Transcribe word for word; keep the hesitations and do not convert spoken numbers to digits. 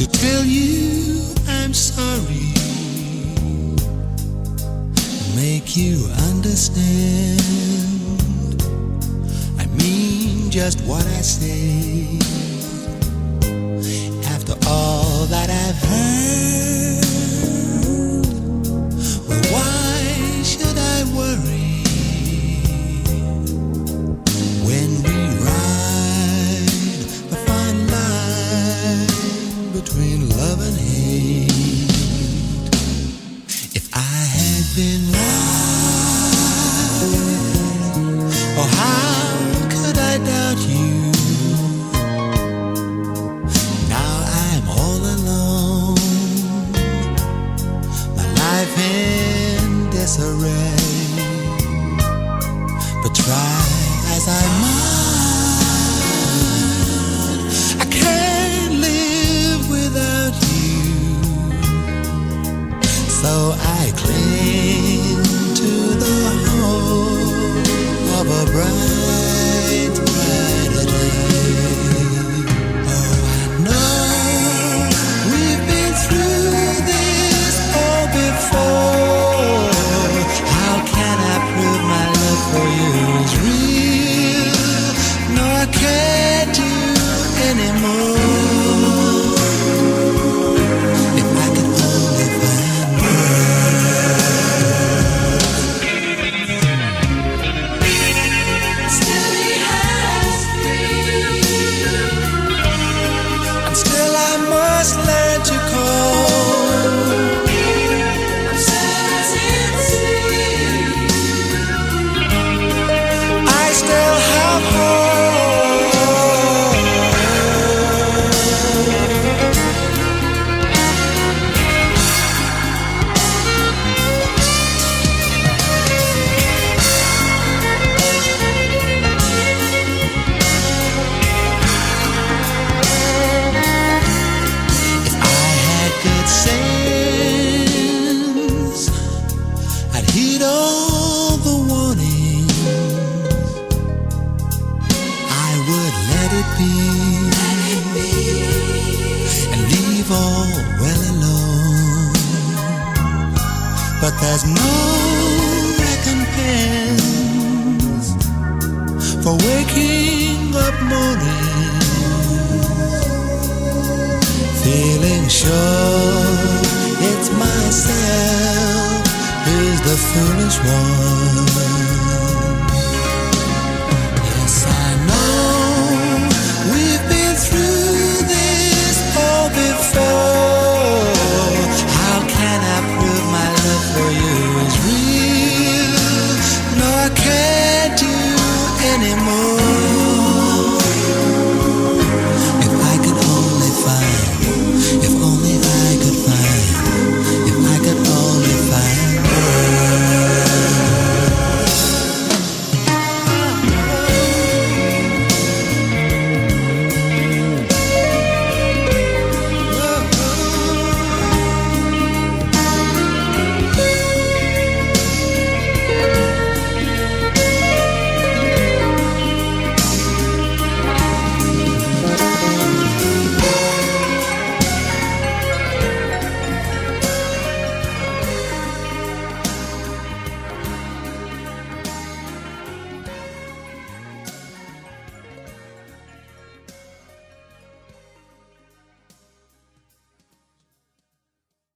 to tell you I'm sorry, make you understand. I mean just what I say. After all that I've heard, well, why should I worry when we ride the fine line between love and hate? If I had been right, oh, how could I doubt you? Now I'm all alone, my life in disarray. But try as I might, I can't live without you. So I cling to the hope of a bright, brighter day. Oh, I know we've been through this all before. How can I prove my love for you is real? No, I can't do anymore. If I could only find Still he has free. and still I must learn to call. I'm certain I still have hope. If I had good sense, I'd heed all the warnings. I would let it be, and leave all well alone. But there's no recompense for waking up morning feeling sure it's myself who's the foolish one.